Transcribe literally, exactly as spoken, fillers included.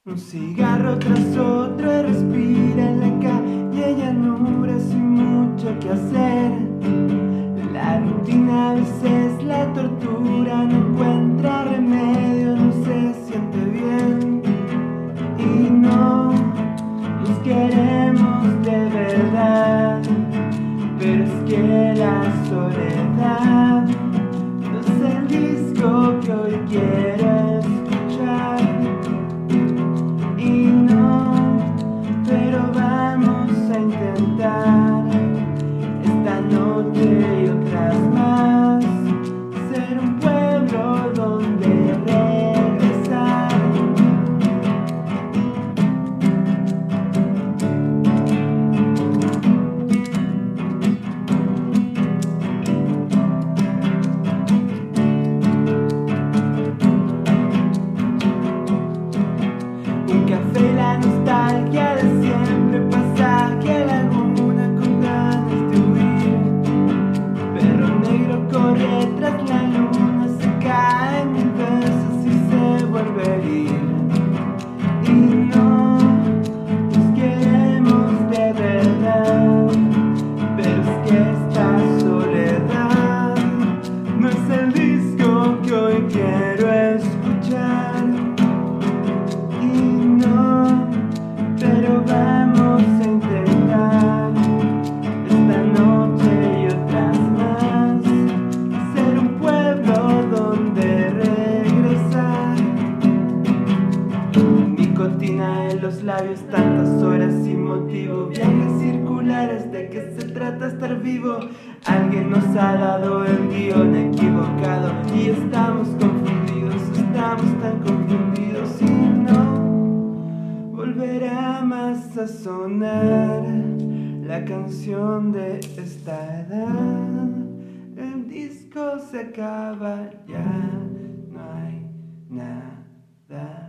Un cigarro tras otro y respira en la calle, llanura sin mucho que hacer. La rutina a veces la tortura, no encuentra remedio, no se siente bien. Y no nos queremos de verdad, pero es que la soledad no es el disco que hoy quiero escuchar. Y no, pero vamos a intentar esta noche y otras más ser un pueblo donde regresar. Un café, la nostalgia de siempre, pasaje, laguna con ganas de huir. Perro negro corre tras la luna, se cae mil veces y se vuelve a ir. Y no nos queremos de verdad, pero es que esta soledad no es el disco que hoy quiero escuchar. Pero vamos a intentar esta noche y otras más ser un pueblo donde regresar. Nicotina en los labios, tantas horas sin motivo, viajes circulares, ¿de qué se trata estar vivo? Alguien nos ha dado el guión equivocado y estamos confundidos, estamos tan confundidos. Y no volverá más a sonar la canción de esta edad. El disco se acaba, ya no hay nada.